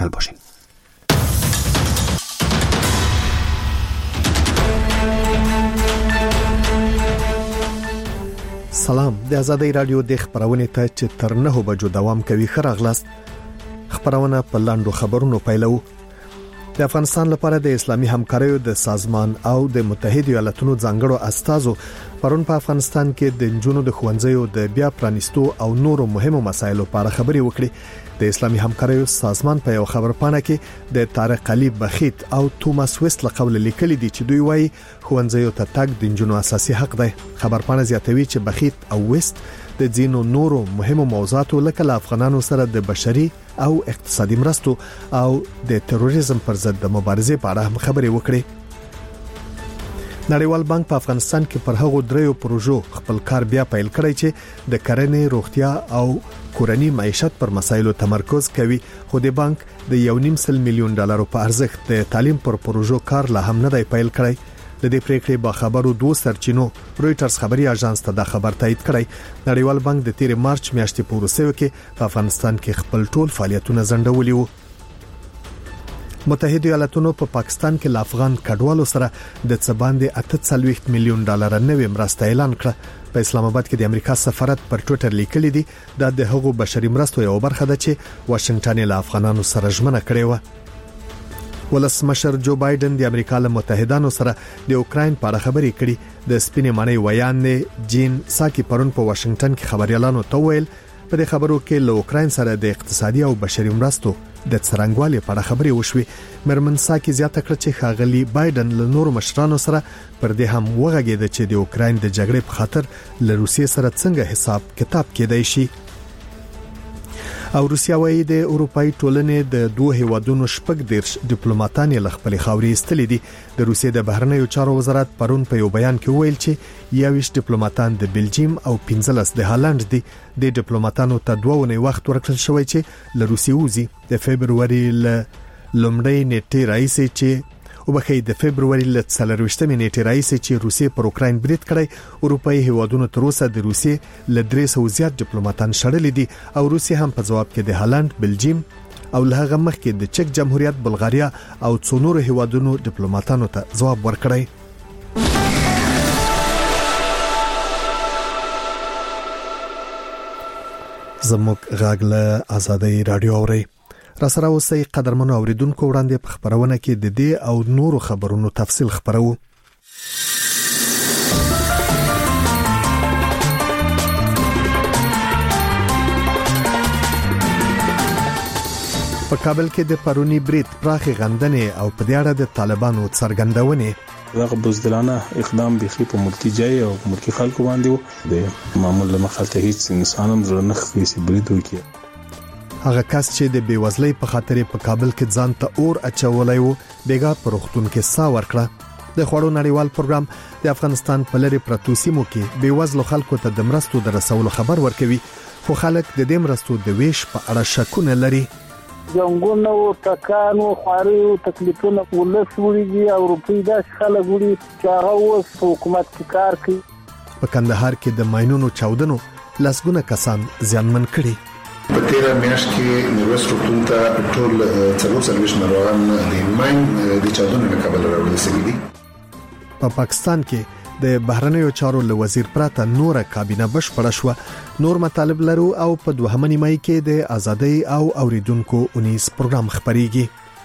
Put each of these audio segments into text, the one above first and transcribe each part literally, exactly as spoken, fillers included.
باشین. سلام، د آزادۍ رادیو د خبرونې ته چې تر نه بجو دوام کوي خراغلاست. خبرونه په لاندو خبرونو پیلو. د افغانستان لپاره د اسلامي همکاریو د سازمان او د متحده ایالاتونو ځانګړو استازو پرون په افغانستان کې د جنونو د خوندزیو د بیا پرانیستو او نورو مهمو مسایلو په اړه خبرې وکړي. د اسلامي همکاریو سازمان په یو خبرپاڼه کې د طارق علي بخیت او توماس ویست له قول لیکلي دي چې دوی وایي خوندزیو ته تګ د جنونو اساسي حق دی. خبرپاڼه زیاتوي چې بخیت او ویست د ځینو نورو مهمو موضوعاتو لکه له افغانانو سره د بشري او اقتصادي مرستو او د تروریزم پر ضد د مبارزې په اړه هم خبرې وکړي. نړیوال بانک په افغانستان کې پر هغو دریو پروژو خپل کار بیا پیل کړی چې د کرنې، روغتیا او کورنی معیشت پر مسایلو تمرکز کوي. خو د بانک د یو نیم سل میلیون ډالرو په ارزښت د تعلیم پر پروژو کار لا هم نه دی پیل کړی. د دې پریکړې با خبرو دوه سرچینو رويټرز خبري اژانس ته دا خبر تایید کړی. نړیوال بانک د تیر مارچ میاشتې په وروسته کې په افغانستان کې خپل ټول فعالیتونه ځنډولي وو. متحده ایالاتونو په پا پاکستان کې ل افغان کډوالو سره د څه باندې اته څلوېښت میلیون ډالر نوې مرسته اعلان کړه. په اسلام آباد کې د امریکا سفارت پر ټوئیټر لیکلي دي دا د هغو بشري مرستو یو برخه ده چې واشنگټن له افغانانو سره ژمنه کړې و. ولسمشر جو بایدن د امریکا له متحدانو سره د اوکراین په اړه خبرې کړې. د سپینې معنی ویان جین ساکي پرون په واشنگټن کې خبريالانو ته ویل په دې خبرو کې له اوکراین سره د اقتصادي او بشري مرستو د څرنګوالي په اړه خبرې وشوي. مرمن ساکي زیاته کړه چې ښاغلي بایدن له نورو مشرانو سره پر دې هم وغږېد چې د اوکراین د جګړې په خاطر له روسیې سره څنګه حساب کتاب کېدای شي. او روسیا وايي د اروپאי ټولنې د دوه هیوادونو شپږ دیرش ډیپلوماټان له خپل خاورې استلې دي. د روسیې د بهرنیو چارو وزارت پرون په یو بیان کې ویل چې یویش ډیپلوماټان د بلجیم او پنځلس د هالند دي. د ډیپلوماټانو ته دوه ونې وخت ورکړل شوی چې له روسیې وځي. د فبرवरी ل لومړی نیټه راځي چې او بخې د فبرवरी ل څلرويشتمې نیټه راځي چې روسیې پر اوکراین برید کړی. اروپאי هیوادونو تر اوسه د روسیې ل درې سوه زیات ډیپلوماټان شړلې دي او روسیې هم په جواب کې د هالند، بلجیم او له هغه مخکې د چک جمهوریت، بلغاریا او څو نورو هیوادونو ډیپلوماټانو ته جواب ورکړی. زموږ غاګله آزادۍ رادیو اوري را سره اوسئ قدرمنو اوریدونکو. وړاندې په خبرونه کې د دې او نورو خبرونو تفصیل خبرو. په کابل کې د پرونی برید پراخي غندنې او په دې اړه د طالبانو څرګندونې دغه بزدلانه اقدام بيخي په ملکی جای او ملکی خلکو باندې و. د معمول مخالفت هیڅ انسان هم زړه نه خېسي برید وکړي. هغه کس چې د بیوزلۍ په خاطر په کابل کې ځان ته اور اچولای وو بیګا پروختون کې سا ورکړه. د خوړو نړیوال پروګرام د افغانستان په لری پرتو سیمو کې بیوزلو خلکو ته د مرستو د رسولو خبر ورکوي. خو خلک د دې مرستو د ویش په اړه شکونه لري. جنګونو او تکانو خاري تکلیفونه ولس وړي او روپۍ د خلک وړي چې هغه اوس حکومت کې کار کوي. په کندهار کې د ماينونو چاودنو لسګونه کسان زیانمن کړي. په تیر میاشت کې نوروز روغتون ته ټول څلور سرویس ناروغان د ماين د چاودنو له کبله راوړل دي. په پاکستان کې د بهرنیو چارو له وزیر پراته نوره کابینه بشپړه شو. نور مطالب لرو او په دوهمه نیمه کې د آزادۍ او اوریدونکو اونیس پروګرام خبريږي.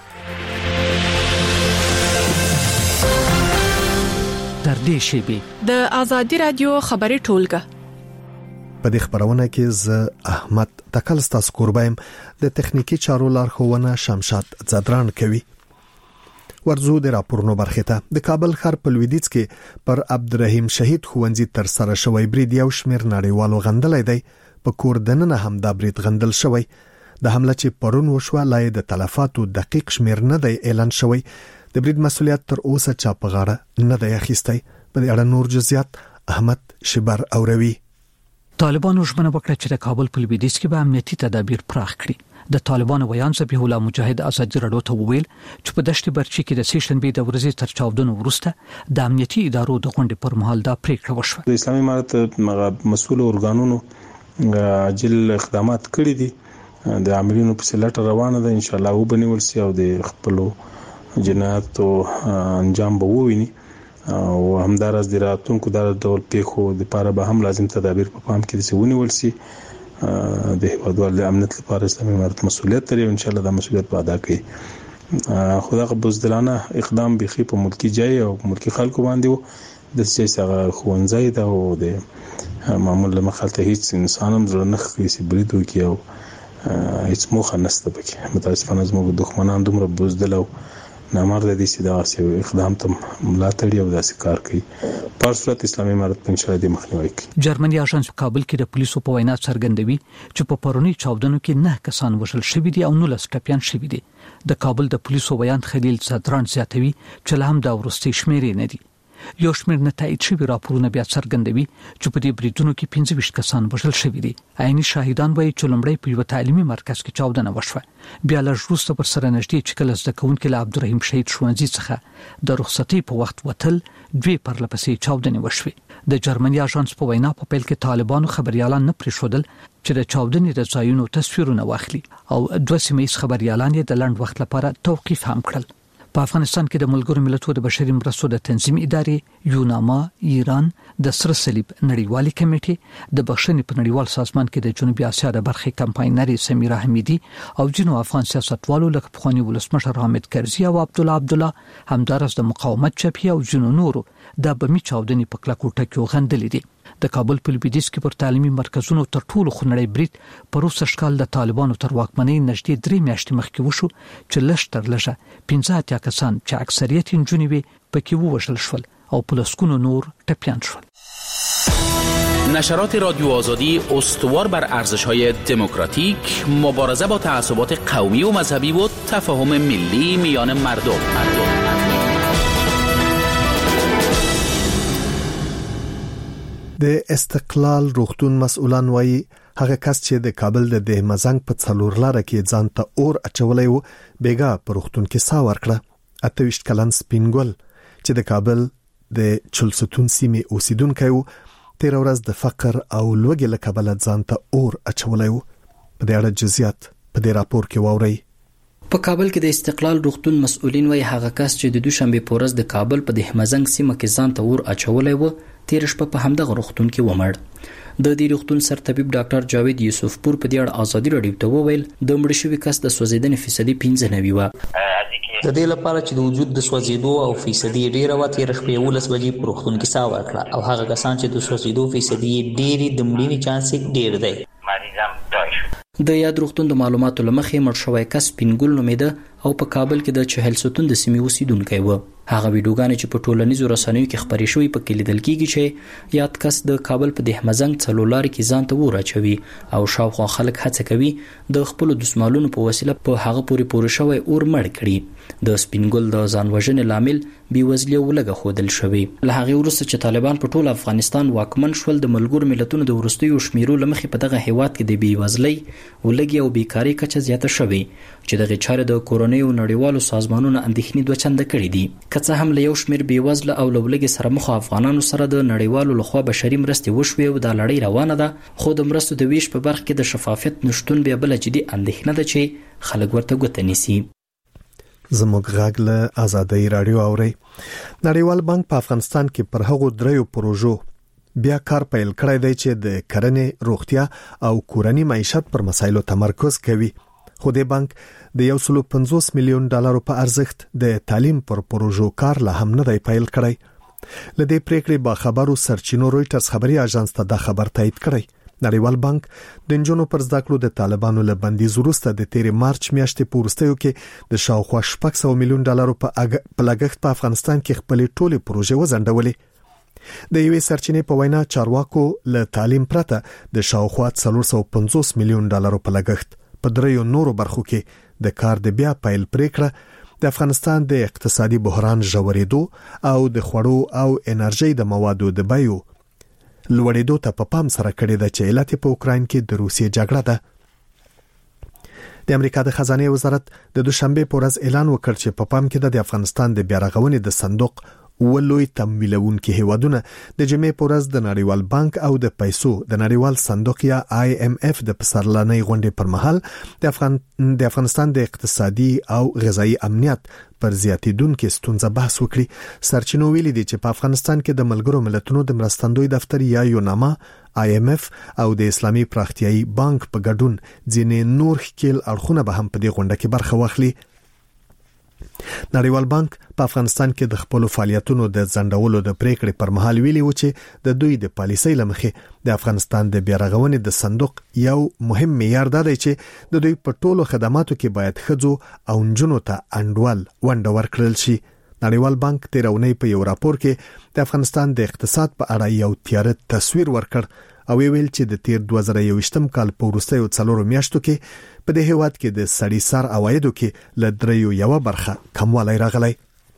تر دې شی د آزادۍ رادیو خبري ټولګه په دې خبرونه کې ز احمد تکل ستاسو قربایم د تخنیکی چارو لارښوونه شمشاد زدران کوي. ورزو د راپورونو برخه ته د کابل ښار په لویدیځ کې پر عبدالرحیم شهید خوندزي تر سره شوی برید یو شمیر نړیوالو غندلای دی. په کور دننه هم دا برید غندل شوی. د حمله چې پرون وشو لای د تلفاتو دقیق شمیر نه دی اعلان شوی. د برید مسولیت تر اوسه چا په غاړه نه دی اخیستی. په اړه نور جزئیات احمد شبر اوروي. طالبانو ژمنه وکړه چې د کابل په لویدیځ کې به امنیتي تدابیر پراخ کړي. د طالبانو ویان ذبیح الله مجاهد آزادي رادیو ته وویل چې په دشت برچی کې د سیشنبه د ورځې تر چاودنو وروسته د امنیتي ادارو د غونډې پر مهال دا پریکړه وشوه. د اسلامي امارت مسؤل ارګانونو عاجل اقدامات کړي دي د عاملینو په سلټ روانه ده، ان شاء الله وبنول سي او د خپل جنایت او انجام به وویني او همدارس د راتونکو د ډول پیښو د لپاره به هم لازم تدابیر په پام کې دي ونیول سي. د هیوادوالو د امنیت لپاره اسلامي امارت مسؤلیت لري او ان شاء الله د مسؤلیت به ادا کوي. خدای بزدلانه اقدام بيخي په ملکی جای او ملکی خلکو باندې و د سیاسي خوندزای دا او د معمول مخالفت هیڅ انسان هم زړه نه خري سي بریدو کې او هیڅ موخه نشته پکې. متاسفانه زموږ دښمنان دومره بزدل او نامرده دي چې دا سي اقدام ته ملاتړ او داسې کار کوي. په صورت اسلامي امارت په انشاء الله مخنیوي کوي. جرمني اژانس په کابل کې د پولیسو په وینا څرګندوي چې په پرونی چاودنو کې نه کسان وژل شوي دي او نه ټپيان شوي دي. د کابل د پولیسو بیان خلیل صدران زیاتوي چې له هم دا ورستي شمیرې نه دي. یو شمېر نتایج شوي راپورونه بیا څرګندوي چې په دې بریدونو کې پنځه ویشت کسان وژل شوي دي. عیني شاهدان وایي چې لومړی په یو تعلیمي مرکز کې چاودنه وشوه، بیا لږ وروسته پر سره نږدې چې کله زده کوونکي له عبدالرحیم شهید ښوونځي څخه د رخصتۍ په وخت وتل دوی پرلپسې چاودنې وشوې. د جرمني اژانس په وینا په پیل کې طالبانو خبريالان نه پرېښودل چې د چاودنې د ځایونو تصویرونه واخلي او دوه سیمه ییز خبريالان یې د لنډ وخت لپاره توقیف هم کړل. په افغانستان کې د ملګرو ملتونو د بشري مرستو د تنظیم ادارې یوناما، ایران، د سره صلیب نړیوالي کمیټې، د بخښنې په نړیوال سازمان کې د جنوبي اسیا د برخې کمپاینرې سمیرا حمیدي او جنو افغان سیاستوالو لکه پخوانی ولسمشر حامد کرزي او عبد الله عبد الله همدارس د مقاومت جبهې او جنو نورو د بمی چاودنې په کلکو ټکو غندلې دي. د کابل په لویدیځ کې پر تعلیمي مرکزونو تر ټولو خنړی برید په روسه شکل د طالبانو تر واکمنۍ نږدې درې میاشتې مخکې وشو چې لږ تر لږه پنځه اتیا کسان چې اکثریت نجونې وي پکې ووژل شول او په لسګونو نور ټپیان شول. نشرات رادیو آزادی استوار بر ارزش‌های دموکراتیک، مبارزه با تعصبات قومی و مذهبی و تفاهم ملی میان مردم. مردم. د استقلال روغتون مسؤلان وایي هغه کس چې د کابل د دهمزنګ په څلور لاره کې ځان ته اور اچولای وو بیګا په روغتون کې سا ورکړه. اته ویشت کلن سپینګل چې د کابل د چلستون سیمې اوسیدونکی وو تیر ورځ د فقر او لوږې له کبله ځان ته اور اچولای وو. په دې اړه جزئیات په دې راپور کې واورئ. په کابل کې د استقلال روغتون مسؤلین وایي هغه کس چې د دوشنبه په ورځ د کابل په دهمزنګ سیمه کې ځان ته اور اچولای وو تیر شپه په همدغه روغتون کې ومړ. د دې روغتون سرطبيب ډاکټر جاوید یوسف پور په دې اړه ازادي راډیو ته وویل د مړ شوی کس د سوځیدنې فیصدي پنځه نه ویوه. د دې لپاره چې د وجود د سوځیدو او فیصدي ډیره و تیر شپه یولس بجې په روغتون کې سا ورکړه او هغه کسان چې د سوځیدو فیصدي ډیری د مړینې چانس ډیر دی. مریضم دای شو. د یاد روغتون د معلوماتو لمخې مړ شوی کس پینګل نومېده او په کابل کې د چهل ستون د سیمې اوسیدونکی و. هغه ویډیوګانې چې په ټولنیزو رسنیو کې خپرې شوې په کې لیدل کېږي چې یاد کس د کابل په دهمزنګ څلورلارې کې ځان ته اور اچوي او شاوخوا خلک هڅه کوي د خپل دسمالونو په وسیله په هغه پورې پورې شوی اور مړ کړي. د سپینګل د ځان وژنې لامل بیوزلي او لږه خودل شوی. له هغه وروسته چې طالبان په ټول افغانستان واکمن شول د ملګرو ملتونو د وروستیو شمیرو لمخې په دغه هیواد کې د بیوزلۍ ولګي او بیکاری کچه زیاته شوې چې دغه چارې د کورونی او نړیوالو سازمانونو اندېښنې دوه چنده کړې دي. که څه هم له یو شمېر بیوزله او لولګي سره مخ افغانانو سره د نړیوالو لخوا بشري مرستې وشوې او د لړۍ روانه ده، خو د مرستو د ویش په برخه کې د شفافیت نشټون بیا بل جدي اندېښنه ده چې خلک ورته ګوته نیسي. زموږ غږ له آزادۍ رادیو اوري. نړیوال بانک په افغانستان کې پر هغو دریو پروژو بیا کار پیل کړی دی چې د کرنې، روغتیا او کورنی معیشت پر مسایلو تمرکز کوي. خو د بانک د یو سل پنځوس میلیون ډالرو په ارزښت د تعلیم پر پروژو کار لا هم نه دی پیل کړی. لدې پریکړې با خبرو سرچینو رويټرز خبري اژانس ته دا خبر تایید کړی. نړیوال بانک د انجونو پر زده کړو د طالبانو له بندیز وروسته د تیر مارچ میاشتې په وروستیو کې د شاوخوا شپږ سوه میلیون ډالرو په لګښت په افغانستان کې خپلې ټولې پروژې وځنډولې. د یوې سرچینې په وینا چارواکو له تعلیم پرته د شاوخوا څلور سوه پنځوس میلیون ډالرو په لګښت په دریو نورو برخو کې د کار د بیا پیل پریکړه د افغانستان د اقتصادي بحران ژورېدو او د خوړو او انرژي د موادو د بیو لوړېدو ته په پام سره کړی د چې علت په اوکراین کې د روسیې جګړه ده. د امریکا د خزانه وزارت د دوشنبه په ورځ اعلان وکړ چې په پام کې د افغانستان د بیا رغونې د صندوق ولوي تمویلونکي هیوادونه د جمعې په ورځ د نړیوال بانک او د پیسو د نړیوال صندوق یا آی ایم اف د پسرلانۍ غونډې پر مهال د افغان د افغانستان د اقتصادي او غذایی امنیت پر زیاتیدونکو ستونزې بحث وکړي. سرچینو ویلي دي چې په افغانستان کې د ملګرو ملتونو د مرستندوی دفتر یا یوناما آی ایم اف او د اسلامي پراختیایي بانک په ګډون ځینې نور ښکیل اړخونه به هم په دې غونډه کې برخه واخلي. نړیوال بانک په افغانستان کې د خپل فعالیتونو د ځنډولو د پریکړې پر مهال ویلي و چې د دوی د پالیسۍ لمخې د افغانستان د بیارغونې د صندوق یو مهم معیار دی چې د دوی په ټولو خدماتو کې باید ښځو او نجونو ته انډول ونډه ورکړل شي. نړیوال بانک تیرونی په یو راپور کې د افغانستان د اقتصاد په اړه یو تیاره تصویر ورکړ او ویل چې د تیر دوه زره یوویشتم کال په وروستیو څلورو میاشتو کې په دې هیواد کې د سړي سر عوایدو کې ل دریو یو برخه کموالی راغلی.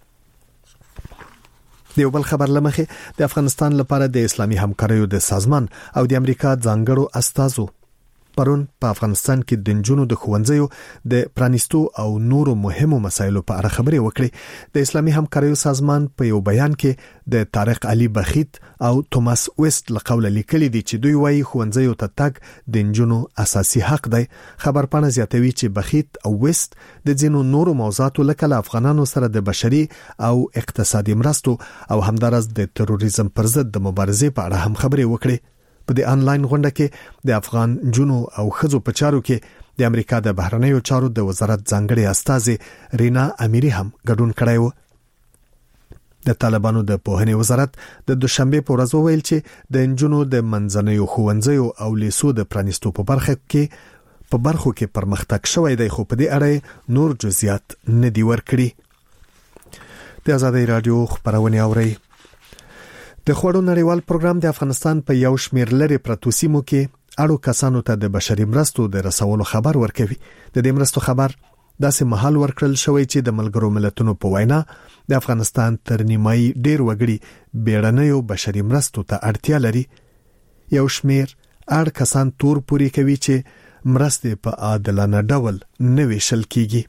د یو بل خبر لمخې د افغانستان لپاره د اسلامي همکاریو د سازمان او د امریکا ځانګړو استازو پرون په افغانستان کې د نجونو د ښوونځیو د پرانیستو او نورو مهمو مسایلو په اړه خبرې وکړې. د اسلامي همکاریو سازمان په یو بیان کې د طارق علي بخیت او توماس ویست لقول لیکلي دي چې دوی وايي ښوونځیو ته تګ د نجونو اساسي حق دی. خبرپاڼه زیاتوي چې بخیت او ویست د ځینو نورو موضوعاتو لکه افغانانو سره د بشري او اقتصادي مرستو او همدارس د تروریزم پر ضد د مبارزې په اړه هم خبرې وکړې. په دې انلاین غونډه کې د افغان جنو او خزو په چارو کې د امریکا د بهرنیو چارو د وزارت ځانګړي استاذ رینا امیری هم ګډون کړی و. د طالبانو د پوهنې وزارت د دوشنبه په ورځ ویل چې د انجونو د منځنیو ښوونځیو او لیسو د پرانیستو په برخه کې په برخو کې پرمختګ شوی دی، خو په دې اړه نور جزئیات نه دی ورکړي. د آزادۍ رادیو خبرونه اوري. د خوړو نړیوال پروګرام د افغانستان په یو شمېر لري پرتو سیمو کې اړو کسانو ته د بشري مرستو د رسولو خبر ورکوي. د دې مرستو خبر داسې محل ورکړل شوی چې د ملګرو ملتونو په وینا د افغانستان تر نیمایي ډیر وګړي بیړنیو بشري مرستو ته اړتیا لري. یو شمېر اړ کسان تور پوری کوي چې مرستې په عادلانه ډول نه ویشل کیږي.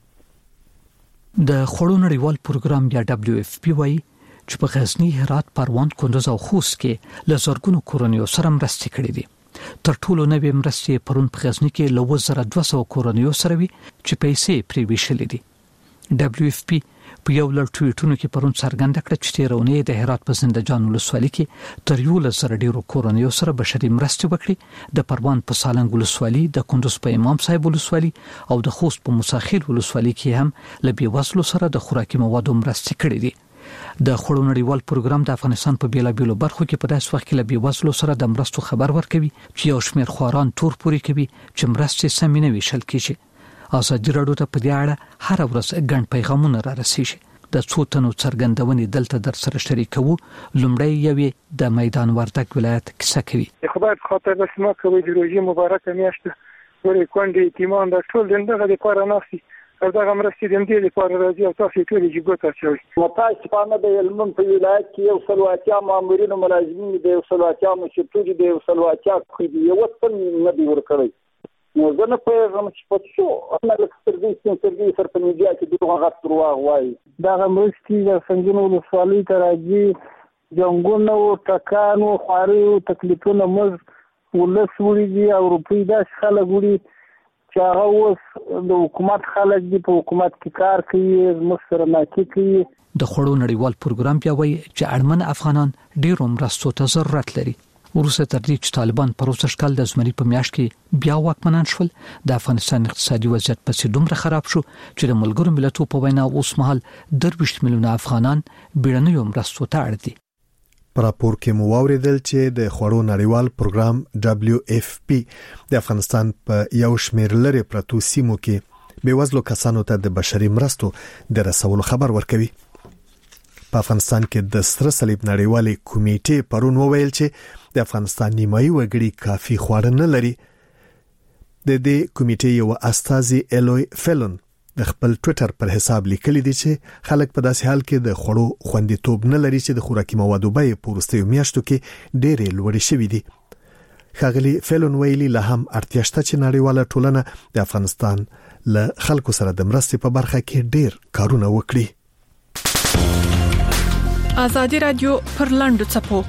د خوړو نړیوال پروګرام یا دبليو اف پی وايي چې په غزنی، هرات، پروان، کندوز او خوست کې ل زرګونو کورنیو سره مرستې کړې دي. تر ټولو نوې مرستې پرون په غزنی کې ل دوه زره دوه سوه کورنیو سره وي چې پیسې پرې ویشلې دي. دبليو اف پی په یو لړ ټویټونو کې پرون څرګنده کړه چې تیرونې د هرات په زنده‌جان ولسوالۍ کې تر یو لسر ډیرو کورنیو سره بشري مرستې وکړي. د پروان په سالنګ ولسوالۍ، د کندوز په امام صاحب ولسوالۍ او د خوست په موساخیل ولسوالۍ کې هم ل بیوزلو سره د خوراکي موادو مرستې کړې دي. د خوړو نړیوال پروګرام د افغانستان په بیلابیلو برخو کې په داسې وخت کې ل بیوزلو سره د مرستو خبر ورکوي چې یو شمېر خواران تور پوري کوي چې مرستې سمې نه ویشل کیږي. ازادي راډیو ته په دې اړه هر ورځ ګڼ پیغامونه را رسیږي. د څو تنو څرګندونې دلته در سره شریکوو. لومړی یوې د میدان وردګ ولایت کیسه کوي. خدای په خاطر بس ما کوي د روزي مبارکه میاشت ورې کونډې یتیمان د ټول دغه د کار ناسي او دغه مرستې د دې لپاره راځي او تاسو ټول یې ګوته شوي. متاسف په د علم په ولایت کې یو سلواتیا مامورینو ملازمین د یو سلواتیا مشرتوجي د یو سلواتیا خدي یو څن نه دی ورکړی. نو زه نه پوهېږم چې په څو انا له سترګې سترګې سره په میډیا کې دغه غږ درواغ وایي. دغه مرستې د سنګینو ولسوالۍ ته راځي. جنګونه او ټکانو خواري او تکلیفونه موږ ولس وړي او روپۍ داسې خلک وړي چې هغه اوس د حکومت خلک دي، په حکومت کې کار کوي، زموږ سره ناکي کوي. د خوړو نړیوال پروګرام بیا وایي چې اړمن افغانان ډېرو مرستو ته ضرورت لري. وروسته تر دې چې طالبان په روسش کال د زمري په میاشت کې بیا واکمنان شول، د افغانستان اقتصادي وضعیت پسې دومره خراب شو چې د ملګرو ملتونو په وینا اوس مهال درویشت میلیونه افغانان بیړنیو مرستو ته اړ دي. په راپور کې مو واوریدل چې د خوړو نړیوال پروګرام دبليو اف پی د افغانستان په یو شمېر لري پرتو سیمو کې بیوزلو کسانو ته د بشري مرستو د رسولو خبر ورکوي. په افغانستان کې د سره صلیب نړیوالې کمیټې پرون وویل چې د افغانستان نیمایي وګړي کافي خواړه نه لري. د دې کمیټې یو استاذ الوی فلون د خپل ټوئیټر پر حساب لیکلي دي چې خلک په داسې حال کې د خوړو خوندیتوب نه لري چې د خوراکي موادو بیې په وروستیو میاشتو کې ډېرې لوړې شوې دي. ښاغلي فلون ویلي لا هم اړتیا شته چې نړیواله ټولنه د افغانستان له خلکو سره د مرستې په برخه کې ډېر کارونه وکړي. ازادي رادیو پر لاندو چپو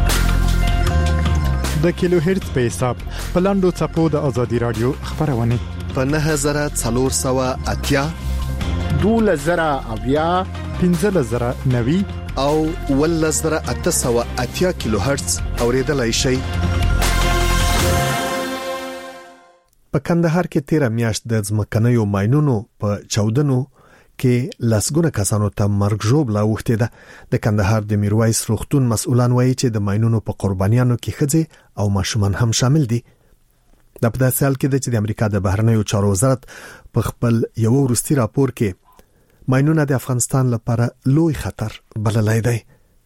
د کیلو هرتز په حساب په لاندو چپو د ازادي رادیو خبرونه په نه هزار څلور سوه اتیا دوه زره اویا پنځه زره نوي او ول زره اته سوه اتیا کیلو هرتز اوریدلای شي. په کندهار کې تیر میاشت د ځمکنیو ماينونو په چاودنو کې لاسګونه کسانو ته مرګ ژوبله وخته ده. د کندهار د میرویس روغتون مسؤلان وایي چې د ماينونو په قربانیانو کې ښځې او ماشومان هم شامل دي. د په داسې حال کې د چې د امریکا د بهرنیو چارو وزارت په خپل یو وروستي راپور کې ماينونه د افغانستان لپاره لوی خطر بللای دی.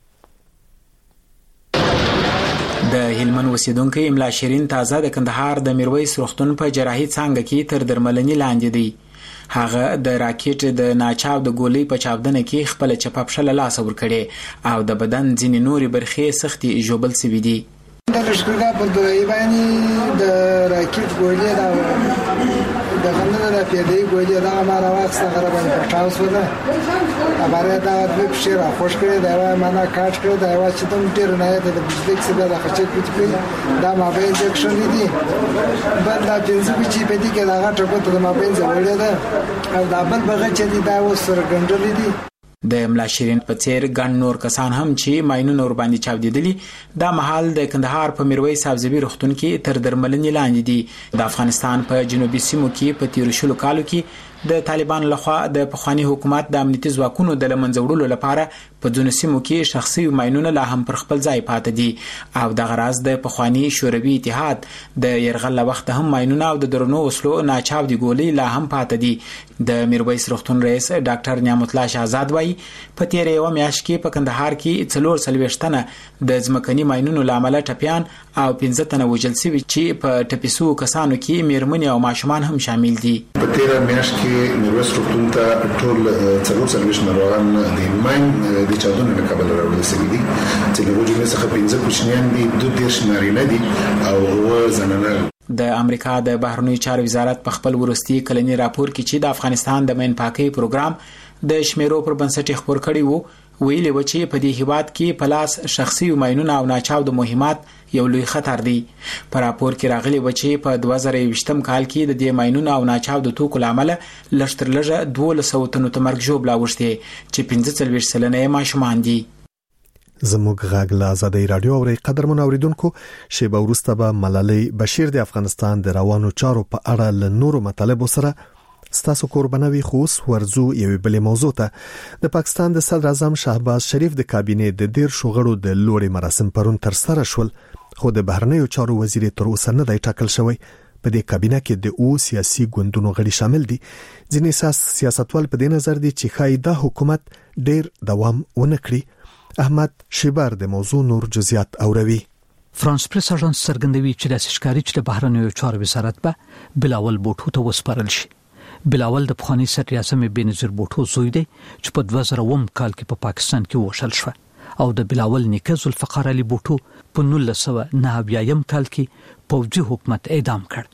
د هلمند اوسیدونکو املا شیرین تازه د کندهار د میرویس روغتون په جراحي څانګه کې تر درملنې لاندې دی. هغه د راکټ د ناچاو د ګولۍ په چاودنه کې خپل چپاپشل لاس ور کړي او د بدن ځینې نوري برخې سختي جوبل سوي دي. د لشکرګا په دوی باندې د راکټ ګولۍ دا د غنډه د پیډې ګولۍ دا ما راوښته غره باندې پټاو شو ده. اباره دا د بشیر خوش کړي دا ما نه کاټ کړي دا وا چې تم ډیر نه د بجلی څخه د خچې کوټ دا ما به انجکشن دي بل دا پنځه چې په دې کې دا غټه کوته ما به زوړې ده او دا بل بغه چې دا وسره ګندلې دي. د املا شیرین په څیر ګڼ نور کسان هم چې ماينونه ور باندې چاودیدلي دا محل د کندهار په میرویس سبزبي روغتون کې تر درملنې لاندې دي. د افغانستان په جنوبي سیمو کې په تیر شلو کالو کې د طالبان لخوا د پخوانی حکومت د امنیتي ځواکونو د لمنځوړلو لپاره په ځینو سیمو کې شخصي ماينونه لا هم پر خپل ځای پاتې دي او د غراز د پخوانی شوروي اتحاد د يرغل وخت هم ماينونه او د درنو وسلو ناچاو دي ګولې لا هم پاتې دي. د میرویس روغتون رئیس ډاکټر نعمت الله شهزاد وایي په تیر یو میاشت کې په کندهار کې څلور سلويشتنه د ځمکني ماينونو لامل ټپيان او پنځه تنه وژل شوي چې په ټپيسو کسانو کې میرمنې او ماشومان هم شامل دي. په تیر میاشت کې میرویس روغتون ته ټول څلور سلويشت ناروغان د ماين د چاودنې له کبله راوړل شوي دي چې د وجود څخه پنځه کوچنیان دي دوه دیرش نارینه دي او اووه زنانه. د امریکا د بهرنیو چارو وزارت په خپل ورستي کلنی راپور کې چې د افغانستان د مین پاکي پروګرام د شمیرو پر بنسټ خبر کړی وو ویلي و چې په دې هیواد کې پلاس شخصي ماينونه او ناچاو د مهمات یو لوی خطر دی. په راپور کې راغلي و چې په دوه زره یوویشتم کال کې د دې ماينونو او ناچاو د توکو لامل لشتر لږه دوه سوه تنو تمرګ جوړ لاوښتي چې پنځه څلوېښت سلنه ماشومان دي. زموږ غږ له آزادۍ رادیو او قدرمن اوریدونکو شیبه وروسته به ملالۍ بشیر د افغانستان د روانو چارو په اړه له نورو مطالبو سره ستاسو قربانوي خوس ورزو یوې بلې موضوع ته. د پاکستان د صدر اعظم شهباز شریف د کابینې د ډیر شغړو د لوړې مراسم پرون تر سره شول خو د بهرنیو چارو وزیر تر اوسه نه دی ټاکل شوی. په دې کابینه کې د او سیاسي ګوندونو غړي شامل دي. ځینې سیاستوال په دې نظر دي چې خای د حکومت ډیر دوام ونه کړي. احمد شیبر د موضوع نور جزئیات اوروي. فرانس پریس اژانس څرګندوي چې د ښکاری چې د بهرنیو چارو وزارت به بلاول بوټو ته وسپارل شي. بلاول د پخوانی صدر اعظم بنظیر بوټو زوی دی چې په دوه زره اووه کال کې په پاکستان کې وشل شو او د بلاول نیکه ذوالفقار علي بوټو په نولس سوه نهه اویایم کال کې پوځي حکومت اعدام کړ.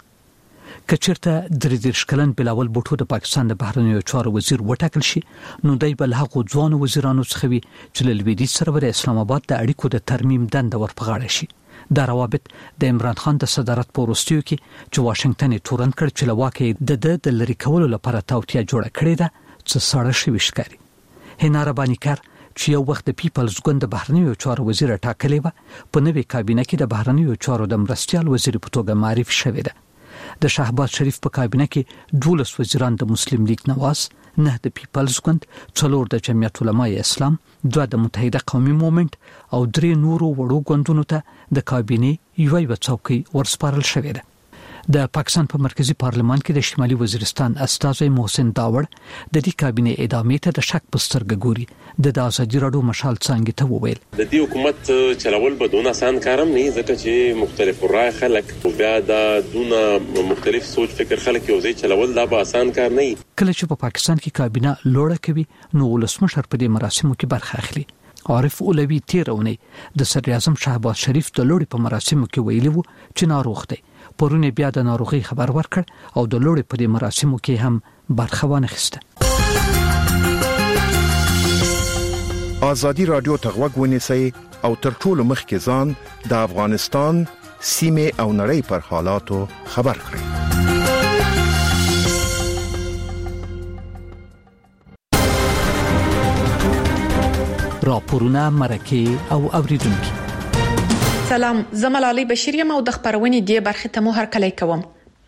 کچرته درې دېرش کلن بلاول بوټو د پاکستان د بهرنیو چارو وزیر وټاکل شي نو دای بل هغه ځوان وزیرانو څخه وي چې له لویدیځ سره د اسلام آباد د اړیکو د ترمیم دنده ورپغاړه شي. دا روابط د عمران خان د صدارت په وروستیو کې چې واشنگټن یې تورن کړ چې لواکې د د لری کولو لپاره توطیه جوړه کړې ده چې ساړه شوي ښکاري. هناره بانیکر چې یو وخت د پیپلز ګوند د بهرنیو چارو وزیر ټاکلې و په نوې کابینه کې د بهرنیو چارو د مرستیال وزیر په توګه معرفي شوی ده. د شهباز شریف په کابینه کې دولس وزیران د مسلم لیگ نواز، نه د پیپلز ګوند، څلور د جمعیت علماء اسلام، دوه د متحده قومي موومنټ او درې نورو وړو ګوندونو ته د کابینې یوه یوه څوکۍ ورسپارل شوې ده. د پاکستان په مرکزی پارلمان کې د شمالي وزیرستان استازی محسن داوړ د دې کابینې ادامې ته د شک په سترګه ګوري. د آزادي رادیو مشال څنګه ته وویل د دې حکومت چلول به دونه آسان کارم نه ځکه چې مختلف رائے خلک او بیا د دونه مختلف سوچ فکر خلک یو ځای چلول دا به آسان کار نه وي. کله چې په پاکستان کې کابینه لوړه کوي نو ولسمشر په دې مراسمو کې برخه اخلي. عارف اولوی تیرونی د صدر اعظم شهباز شریف د لوړې په مراسمو کې ویلي وو چې ناروغ دی. پرونه بیا د ناروغي خبر ورکړ او د لوړې په دې مراسمو کې هم برخه وانخیسته. ازادي رادیو ته غوږ ونیسئ او تر ټولو مخکې ځان د افغانستان سیمه او نړۍ پر حالاتو خبر کړئ. راپورونه مرکه او اوریدونکو. سلام، زه ملالۍ بشیر یم او د خبرونې دی برخه ته مو هرکلی کوم.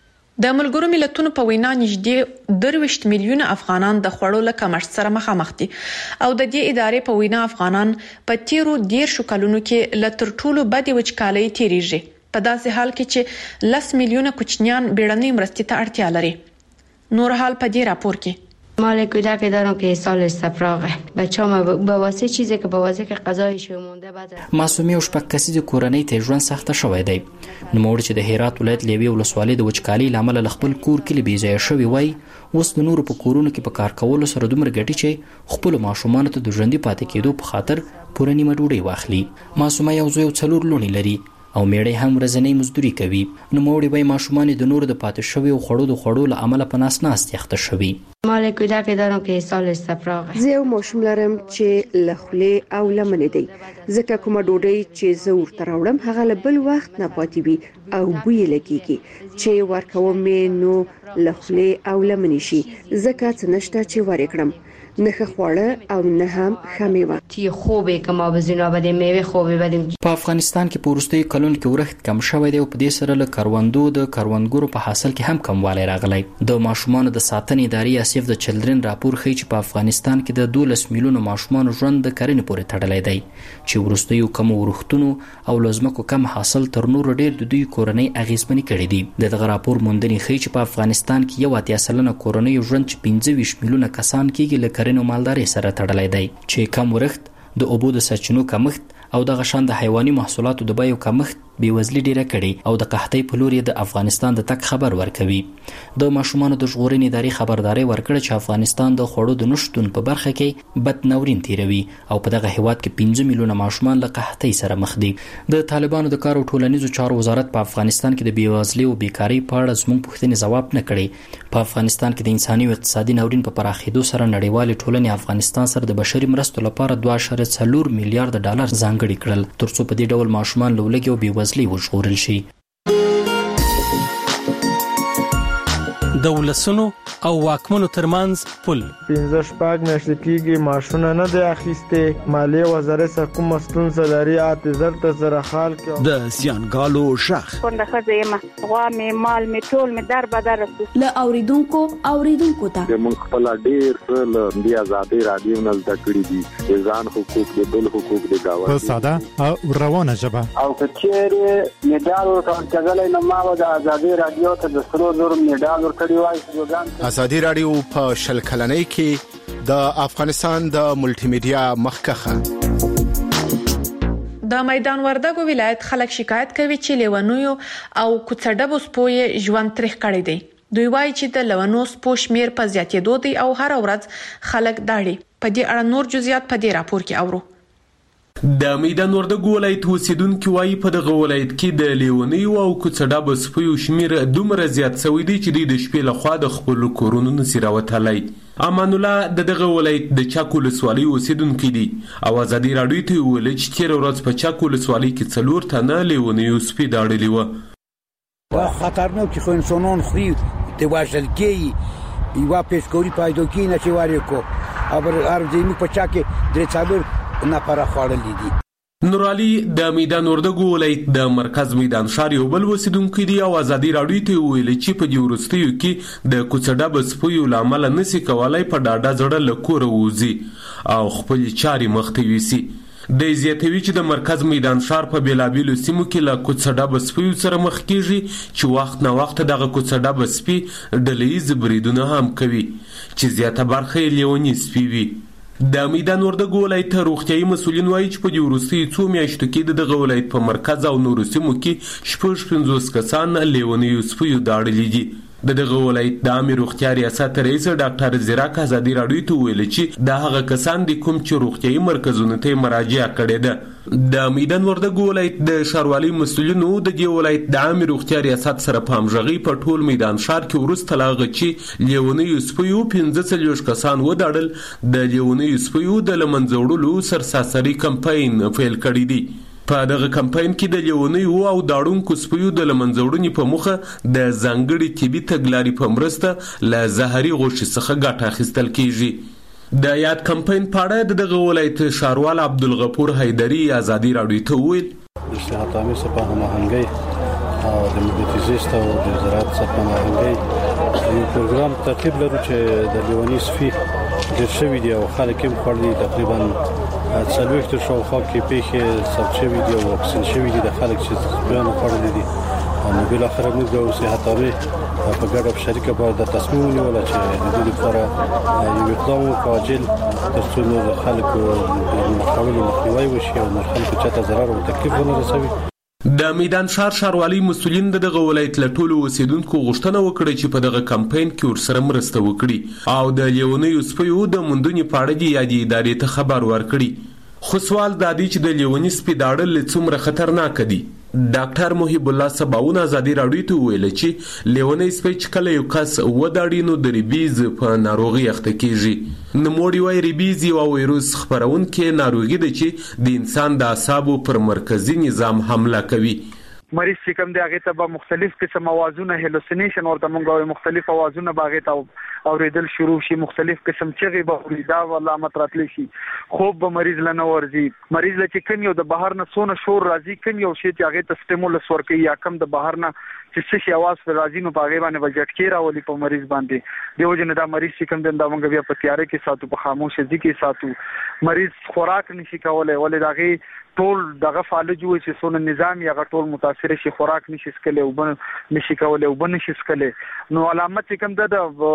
د ملګرو ملتونو په وینا نږدې درویشت میلیونه افغانان د خوړو له کمښت سره مخامخ دي او د دې ادارې په وینا افغانان په تیرو دیرشو کلونو کې له تر ټولو بدې وچکالۍ تیریږي، په داسې حال کې چې لس میلیونه کوچنیان بیړنۍ مرستې ته اړتیا لري. نور حال په دې راپور کې. مال کودک دارم که سال استفراغه بچه‌ها به واسه چیزی که به واسه که غذایش مونده بعد معصومه او شپږ کسیزه کورنۍ ته ژوند سخته شوې دی. نو موږ چې د هرات ولایت لیوي ولسوالۍ د وچکالۍ لامل خپل کور کې بې ځای شوی وای، اوس د نورو په کورونو کې په کار کولو سره دومره ګټي چې خپل ماشومان ته د ژوندۍ پاتې کېدو په خاطر پوره نیمه ډوډۍ واخلي. معصومه یو زوی او څلور لونی لري او میړی هم ورځنی مزدوري کوي. نو موړي وای ماشومان د نورو د پاتې شوی او خړو د خړو له عمله په ناس ناس تخته شوی. مال کودک دارم که سال استفراغه زه یو ماشوم لرم چې لخلې او لمنې دی، ځکه کومه ډوډۍ چې زه ورته راوړم هغه له بل وخت نه پاتې وي او بوی لګیږي چې ورکوم مې نو لخلې او لمنې شي، ځکه څه نشته چې ورې کړم، نه خواړه او نه هم خمیوه. تی خوبه که ما بزینا بدیم میوه خوبه بدیم. په افغانستان کې په وروستیو کلونو کې ورښت کم شوی دی او په دې سره له کروندو د کروندګرو په حاصل کې هم کموالی راغلی. د ماشومانو د ساتنې ادارې سیف د چلډرن راپور ښیي چې په افغانستان کې د دولس میلیونو ماشومانو ژوند د کرنې پورې تړلی دی، چې وروستیو کمو ورښتونو او له ځمکو کم حاصل تر نورو ډېر د دوی کورنۍ اغېزمنې کړي دي. د دغه راپور موندنې ښیي چې په افغانستان کې یو اتیا سلنه کورنیو ژوند چې پنځه ویشت میلیونه کسان کېږي له کرنې او مالدارۍ سره تړلی دی، چې کم ورښت، د اوبو د سرچینو کمښت او دغه شان د حیواني محصولاتو د بیو کمښت بېوزلي ډیره کړي او د قحطۍ په لور د افغانستان د تک خبر ورکوي. د ماشومانو د ژغورنې ادارې خبرداري ورکړه چې افغانستان د خوړو د نشتون په برخه کې بد ناورین تیروي او په دغه هیواد کې پنځه میلیونه ماشومان له قحطۍ سره مخ دي. د طالبانو د کار او ټولنیزو چارو وزارت په افغانستان کې د بېوزلۍ او بیکارۍ په اړه زموږ پوښتنې ځواب نه کړي. په افغانستان کې د انساني او اقتصادي ناورین په پراخېدو سره نړیوالې ټولنې افغانستان سره د بشري مرستو لپاره دوه اعشاریه څلور میلیارډ ډالر ځانګړي کړل ترڅو په دې ډول ماشومان له لوږې او بېوزلۍ وژغورل شي. د ولسونو او واکمنو ترمنځ پل پنځه شپږ میاشتې کېږي معاشونه نه دی اخیستې، مالیې وزارت سره کومه ستونزه لري، اته زر ته زره خال کې د زیانګالو شخ کونډه ښځه یم، غوا مې مال مې ټول مې در بدر رسو له اوریدونکو اوریدونکو ته موږ خپل ډېر څه له دې ازادۍ رادیو نه زده کړي دي، د ځان حقوق د بل حقوق د گاونډي په ساده او روانه ژبه او کچېرې میډال ورکړل نو ما د ازادۍ رادیو ته د سرو زر میډال ورکړی وای. ازادي رادیو په شل کلنۍ کې د افغانستان د ملټي میډیا مخکخه. د میدان وردګو ولایت خلک شکایت کوي چې لیونیو او کوڅډبو سپوې ژوند تریخ کړی دی. دوی وایي چې د لیونو سپو شمیر په زیاتېدو دی او هر ورځ خلک داړي. په دې اړه نور جزئیات په دې راپور کې اورو. د میدان وردګو ولایت اوسیدونکو وايي په دغه ولایت کې د لیونیو او کوڅډبو سپیو شمیر دومره زیات شوی دی چې د شپې لخوا د خپل کورونو نسی راوتلی. امان الله د دغه ولایت د چاک ولسوالۍ اوسیدونکو دی او ازادي رادیو ته ویل چې تیر ورځ په چاک ولسوالۍ کې څلور تنه لیونیو سپی داړلي و. وا خطرناک خو انسانان خو د وژلګي یو پیسکوري پایدو کې نه چې واره کو ابر ارزینی په چاک درې څلور نه پر خړلې دي. نورالي د میدان وردګو ولایت د مرکز میدان ښار یو بل اوسیدونکو دی او ازادي رادیو ته ویل چې په دې وروستیو کې د کوڅډبو سپیو لامل نسی کولای په ډاډه زړه لکور ووزي او خپل چاري مخته ویسي. د زیاتوي چې د مرکز میدان ښار په بیلابیلو سیمو کې له کوڅډبو سپیو سره مخ کیږي چې وخت نه وخت دغه کوڅډبو سپی ډلهیز بریدونه هم کوي چې زیاته برخه یې لیونی سپی وي. د میدان وردګو ولایت روغتیايي مسؤلین وایي چې په دې وروستیو څو میاشتو کې د دغه ولایت په مرکز او نورو سیمو کې شپږ پنځوس کسان لیونیو سپیو داړلي دي. د دغه ولایت د عامه روغتیا ریاست رئیس ډاکټر زیراک ازادي راډیو ته ویل چې د هغه کسان د کوم چې روغتيایي مرکزونو ته مراجعه کړې ده. د میدان وردګ ولایت د ښاروالۍ مسؤلینو د دې ولایت د عامه روغتیا ریاست سره په همغږي په ټول میدان ښار کې ورسته لاغه چې لیونیو سپیو پنځه څلوېښت کسان وداړل د لیونیو سپیو د لمنځوړلو سرساسري کمپاین پیل کړی دی. په دغه کمپاین کې د لیونیو او داړونکو سپیو د لمنځوړنې په موخه د ځانګړي طبي تګلارې په مرسته له زهري غوښې څخه ګټه اخیستل کیږي. د یاد کمپاین په اړه د دغه ولایت ښاروال عبدالغفور حیدري ازادي راډیو ته وویل د صحت عامه څخه هماهنګي او د مدیریت زیست او د زراعت څخه هماهنګي یو پروګرام ترتیب لرو چې د لیونی سپي د شوی دی او خلک هم خورلي تقریبا څلوېښت شاوخوا کې پیښې ثبت شوي دي او واکسین شوي دي د خلک چې سپیانو خوړلي دي. نو بالاخره موږ د صحت عامه په ګډه په شریکه باید د تصمیم ونیول چې د دې لپاره یو اقدام عاجل تر څو د خلکو د مخاولو مخنیوی وشي او خلکو چاته ضرر او تکلیف ونه رسوي. د میدان ښار ښاروالۍ مسؤلین د دغه ولایت له ټولو اوسیدونکو غوښتنه وکړه چې په دغه کمپاین کې ورسره مرسته وکړي او د لیونیو سپیو د موندنې په اړه د یادې ادارې ته خبر ورکړي. خو سوال دا دی چې د لیونی سپي داړل څومره خطرناک دي. ډاکټر محب الله سباون ازادي راډیو ته ویل چې لیونی سپي چې کله یو کس وداړي نو د ریبیز په ناروغي اخته کیږي. نوموړي وايي ریبیز یو وایروس خپرونکې ناروغي ده چې د انسان د اعصابو پر مرکزي نظام حمله کوي. مریض چې کوم دی هغه ته به مختلف قسم اوازونه هلوسینیشن ورته مونږ مختلف اوازونه باغې ته اوریدل شروع شي، مختلف قسم چغې به اوریدا علامت راتلی شي، خوب به مریض لنه ورځي. مریض له چې کوم یو د بهر نه سونه شور راځي، کوم یو شی چې هغه ته سټیمولس ورکوي یا کوم د بهر نه چې څه شي اواز پر راځي نو په هغه باندې به جټکې راولي په مریض باندې. دیو جن دا مریض چې کوم دا مونږ بیا په تیارې کې ساتو، په خاموشه ځای کې ساتو. مریض خوراک نشي کولای ولې داغه ټول دغه فالج وي چې سونه نظام یا ټول متاثر شي، خوراک نشي سکلي او بن نشي کولای او بن نشي سکلي. نو علامت کوم د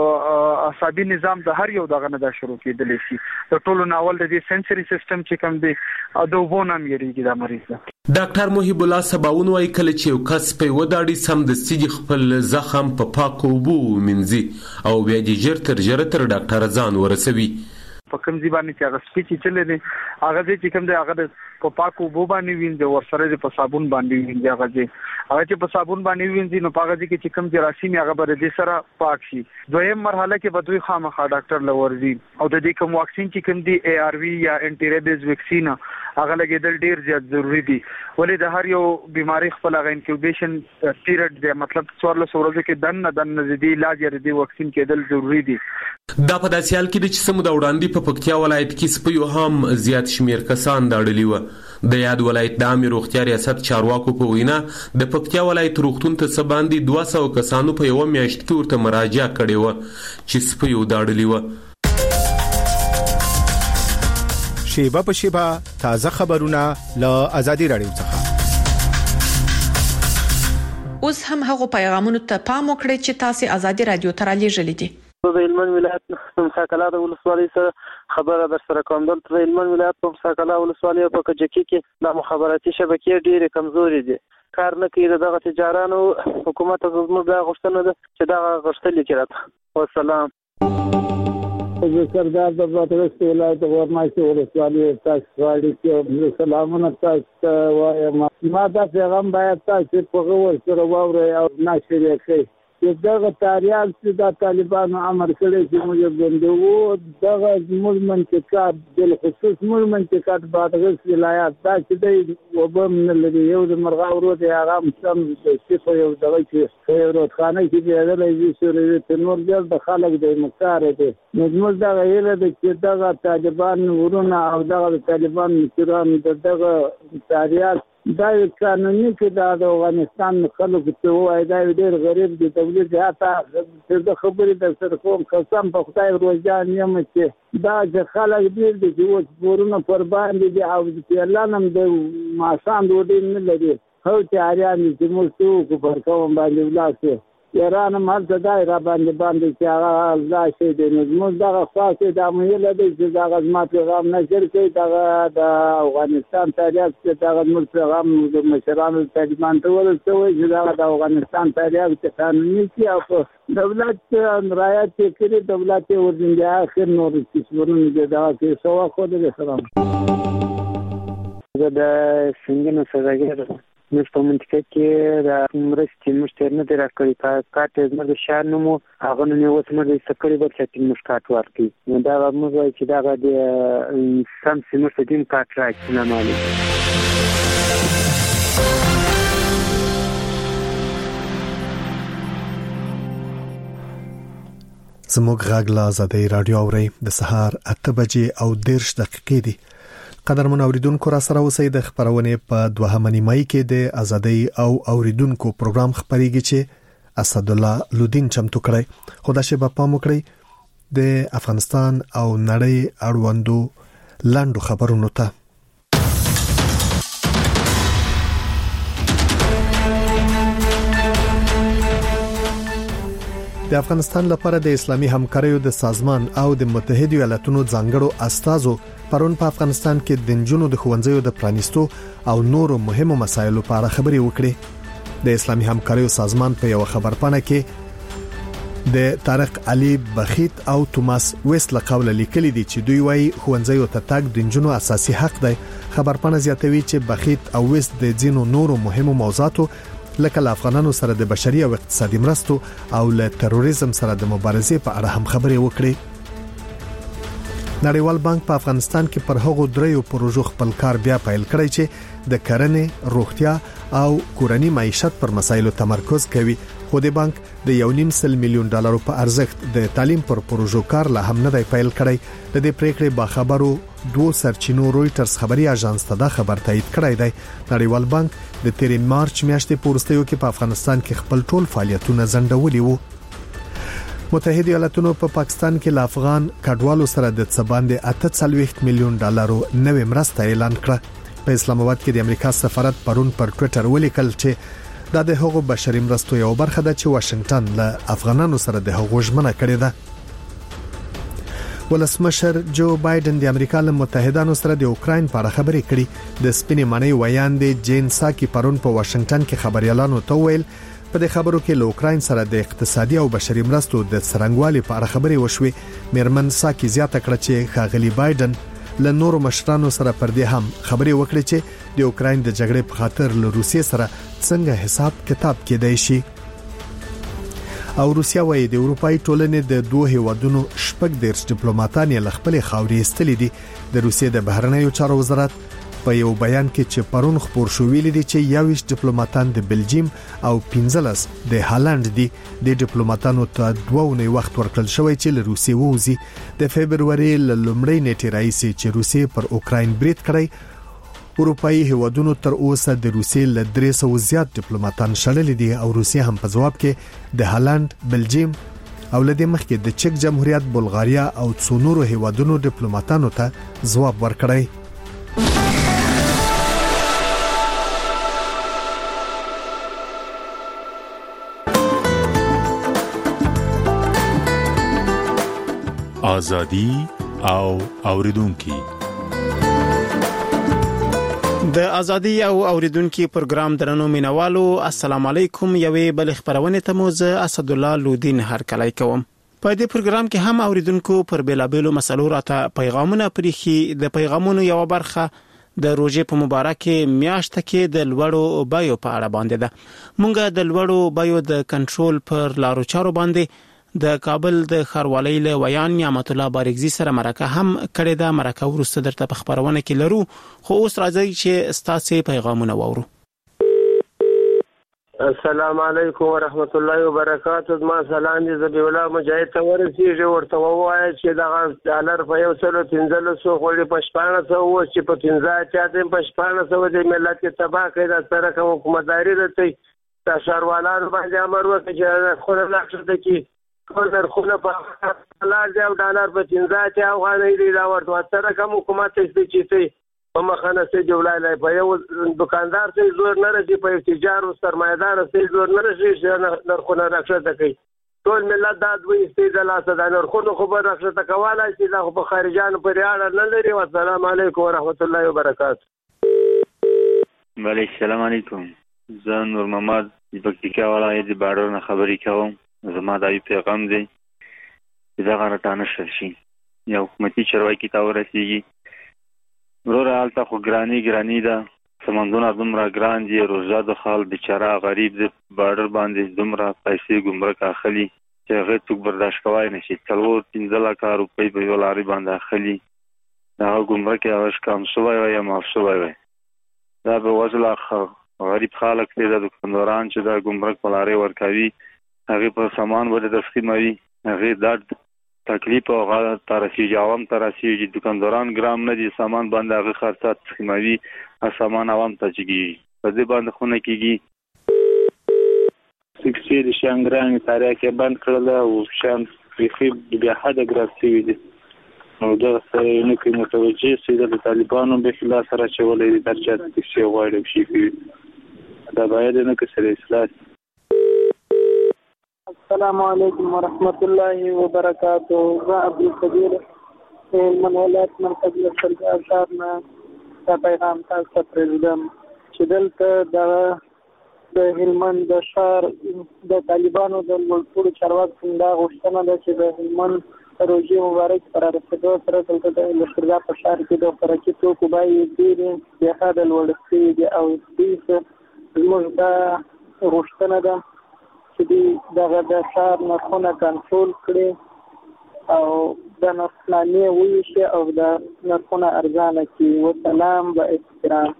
اعصابي نظام د هر یو دغه نه دا شروع کېدل شي. د ټولو ناول د دې سنسوري سیستم چې کوم دی د وبونه مېریږي دا مریض. ډاکټر محب الله سباون وايي کله چې یو کس په وداړي سم د سیج خپل زخم په پاکو وبو منځي او بیا د جر تر جر تر ډاکټر ځان ورسوي. په کوم ځای باندې چې هغه سپیچ چلې دي هغه چې کوم دی هغه په پاکو وبو باندې وینځي ور سره په صابون باندې وینځي. هغه چې هغه چې په صابون باندې وینځي نو هغه چې کوم جراثیم هغه بر دې سره پاک شي. دویم مرحله کې به دوی خامخا ډاکټر لورځي او د دې کوم واکسین چې کوم دی ای آر وی یا انټي ریبیز ویکسین هغه لګیدل ډیر زیات ضروری دي. ولې د هر یو بیماری خپل هغه انکیوبیشن پیریډ دی، مطلب څوارلس ورځې کې دن نه دن نه دي علاج یا د واکسین کېدل ضروری دي. دا په داسې حال کې د چې سمو د وړاندې په پکتیا ولایت کې سپیو هم زیات شمیر کسان داړلي و. د یاد ولایت د عامه روغتیا ریاست چارواکو په وینا د پکتیا ولایت روغتون ته سباندي دوه سوه کسانو په یو میاشت کې ورته مراجعه کړې و چې سپیو داړلي و. شیبه په شیبه تازه خبرونه له آزادي راډیو څخه. اوس هم هغه پیغامونو ته پام وکړئ چې تاسو آزادي راډیو ته را لېږلي دي. د هلمند ولایت مساکلا د ولسوالۍ سره خبره در سره کوم. دلته د هلمند ولایت په مساکلا ولسوالۍ په کجکی کې د مخابراتي شبکې ډېرې کمزوري دي، کار نه کوي. دغه تجارانو حکومت ته زموږ د غوښتنه ده چې دا غوښتل کړي. والسلام. زه سردار د بادغیس ولایت ورماشي ولسوالۍ تاسو غواړي چې سلامونه تاسو وایم. ما دا پیغام باید تاسو په غوړ سره واورئ او نشر یې کړئ. دغه تاریخ چې د طالبانو امر کړی چې موږ بندو دغه زموږ منطقه بل خصوص موږ منطقه بادغیس ولایت دا چې د وبم نه لري. یو د مرغاو ورو د هغه سم چې په یو دغه کې یو روخانه کې دی د سوري په نور ځل د خلک د مکار دي. نو موږ دا غیره د چې دغه طالبان ورونه او دغه طالبان مشران دغه تاریخ دا قانوني کې د افغانستان خلکو ته وایي دا ډېر غریب دي. تولید حتی د خبرې د سر کوم قسم په خدای روزان یم چې دا چې خلک ډېر دي چې اوس پورونه پر باندې دي او چې الله نم د ماسان ډوډۍ نه لري. هو چې اړیان چې موږ څوک پر کوم باندې ولاړ ایران هم هلته دا را باندې باندې چې هغه دا شی دی نو زموږ دغه خاصې دا مهله دی چې دغه زما پیغام نشر کوي دغه د افغانستان تاریخ چې دغه زموږ پیغام د مشرانو طالبان ته ورسوي چې دغه د افغانستان تاریخ چې قانوني شي او په دولت رعایت کړي دولت ورځنده اخر نور کیسورونه دي دا کې سوا خو دې سلام زه د څنګه سوداګر موږ په منطقه کې د مرستې مشتر نه دی راکړی کارت زموږ د شهر نومو هغه نوم یې اوس موږ د سکري بل چې موږ کارت ورکړي نو دا موږ وایي چې دغه د سم سیمه ستیم کارت راکړي نه مالي زموږ غږ له آزادۍ رادیو اورئ د سهار اته بجې او دېرش دقیقې دي قدرمن اوریدونکو را سره اوسئ د خبرونه په دوهمه نیمایي کې د ازادۍ او اوریدونکو پروګرام خبريږي چې اسد الله لودین چمتو کړی خدا شي په پام وکړئ د افغانستان او نړۍ اړوندو لاندو خبرونو ته د افغانستان لپاره د اسلامي همکاریو د سازمان او د متحده ایالاتونو ځانګړو استازو پرون په افغانستان کې د جنونو د خوندزیو د پرانیستو او نورو مهمو مسایلو په اړه خبري وکړي د اسلامي همکاریو سازمان په یو خبرپاڼه کې د طارق علي بخیت او توماس ویست له قوله لیکلي دي چې دوی وايي خوندزیو ته تګ د جنونو اساسي حق دی خبرپاڼه زیاتوي چې بخیت او ویست د ځینو نورو مهمو موضوعاتو لکه له افغانانو سره د بشري او اقتصادي مرستو او له تروریزم سره د مبارزې په اړه هم خبري وکړي نړیوال بانک په افغانستان کې پر هغو دریو پروژو خپل کار بیا پیل کړی چې د کرنې، روغتیا او کورنۍ معیشت پر مسایلو تمرکز کوي خو د بانک د یو نیم سل میلیون ډالرو په ارزښت د تعلیم پر پروژو کار لا هم نه دی پیل کړی د دې پریکړې با خبرو دوه سرچینو رويټرز خبري اژانس ته دا خبر تایید کړی دی نړیوال بانک د تیر مارچ میاشتې پورستیو کې په افغانستان کې خپل ټول فعالیتونه ځنډولي وو متحده ایالاتونو په پا پاکستان کې ل افغان کډوالو سره د څباندې اته څلويخت میلیون ډالرو نوې مرسته اعلان کړه په اسلام آباد کې د امریکا سفارت پرون پر ټوئیټر ولیکل چې دا د هغو بشري مرستو یو برخه ده چې واشنگټن له افغانانو سره د هغو ژمنه کړې ده ولسمشر جو بایدن د امریکا له متحدانو سره د اوکراین په اړه خبرې کړې د سپینې معنی ویاندې جین ساکی پرون په واشنگټن کې خبريالانو ته ویل په دې خبرو کې له اوکراین سره د اقتصادي او بشري مرستو د څرنګوالي په اړه خبرې وشوې میرمن ساکی زیاته کړه چې ښاغلي بایدن له نورو مشرانو سره پر دې هم خبرې وکړې چې د اوکراین د جګړې په خاطر له روسیې سره څنګه حساب کتاب کېدای شي او روسیا وايي د اروپאי ټولنې د دوه هیوادونو شپږ دیرش ډیپلوماټان یې خپل خاورې استلې دي د روسیې د بهرنیو چارو وزارت په یو بیان کې چې پرون خبر شو ویل دي چې یویش ډیپلوماټان د بلجیم او پنځلس د هالند دي د ډیپلوماټانو ته دوه ونې وخت ورکړل شوی چې له روسیې ووزي د فبرवरी لومړۍ نیټې راځي چې روسیې پر اوکراین برید کړی اروپאי هیوادونو تر اوسه د روسیې له درې سوه زیات ډیپلوماټان شړل دي او روسیې هم په جواب کې د هالند بلجیم او لدې مخکې د چک جمهوریت بلغاریا او څو نورو هیوادونو ډیپلوماټانو ته جواب ورکړی ازادي او اوریدونکو د ازادي او اوریدونکو پروګرام درنو مینوالو السلام علیکم یوې بل خبرونه ته موزه اسد الله لودین هر کله کوم په دې پروګرام کې هم اوریدونکو پر بیلابېلو مسلو راته پیغامونه پریخي د پیغامونو یو برخه د روزې په مبارکه میاشت کې د لوړو بایو په اړه باندې ده مونږه د لوړو بایو د کنټرول پر لارو چارو باندې د کابل د خاروالۍ له ویان نعمت الله بارګزي سره مرکه هم کړې ده مرکه ورسته درته په خبرونه کې لرو خو اوس راځي چې ستاسو پیغامونه وورو السلام علیکم ورحمت الله وبرکاتہ ما سلام دې زبی الله مجاهد ته ورسیږي ورته وایي چې دا ډالر په یو سل پنځه سو خوري په شپږ سو او چې په پنځه چاته په شپږ سو د ملت تباہ کړه سره کوم حکومتداري ده ته شهروالان باندې امر وکړي چې خو نه لښته کې کورنر خونه په ډالر دی او ډالر په پنځه چا افغانۍ دی دا ورته سره کوم حکومت څه چې په مخانه سي جوړای په یو دکاندار سي زور نه رسي په تجار او سرمایدار سي زور نه رسي چې نرخونه راکړه کوي ټول ملت دا دوی استیدل اساس د نرخونو خبر راکړه کوله چې دا په خارجانو پر اړه نه لري. والسلام علیکم ورحمت الله وبرکاته. وعلیکم السلام علیکم. زه نور محمد د پکتیکا ولایت د باډر نه خبرې کوم. زما د پیغام دی چې دا غرټانه شي یو حکومتي چارواکي ته ورسیږي ورور حالت خو ګرانی ګرانی ده سمندونه دومره ګران دي روزه د خال بیچاره غریب د باډر باندې دومره پیسې ګمرک اخلي چې هغه څوک برداشت کوای نشي. څلور پنځه لکه روپۍ په یو لاري باندې اخلي دا ګمرک یې کم شوی وي یا معاف شوی وي. دا به وزله غریب خلک دی د دکانداران چې دا ګمرک په لارې ورکوي هغه په سامان باندې تسخیموي هغه درد تکلیف او غا ترسیږي عوام ترسیږي دکانداران ګرام نه دي سامان باندې هغه خرڅات تسخیموي او سامان عوام ته چګي په دې باندې خونه کیږي. سکسي د شانګران تاریخ کې بند کړل او شان فخي بیا حد ګرافسي دي نو دا سره نه کوي متوجه سي د طالبانو به خلاف سره چولې د درجات کې غواړي شي کوي دا باید نه کسره اصلاح. السلام علیکم ورحمت الله وبرکاته. زه عبدالقدیر من ولایت مرکز لشکرګاه ښار نه دا پیغام تاسو ته پرېږدم چې دلته د د هلمند د ښار د طالبانو د لوړپوړو چارواکو دا غوښتنه ده چې د هلمند روژې مبارک پر رسېدو سره دلته د لشکرګاه په ښار کې د خوراکي توکو بیې ډېرې بېحده لوړې شوي دي او دوی زموږ دا غوښتنه ده چې دوی دغه د ښار نرخونه کنټرول کړي او د نرخنامې وویشي او د نرخونه ارزانه کړي. وسلام به احترام.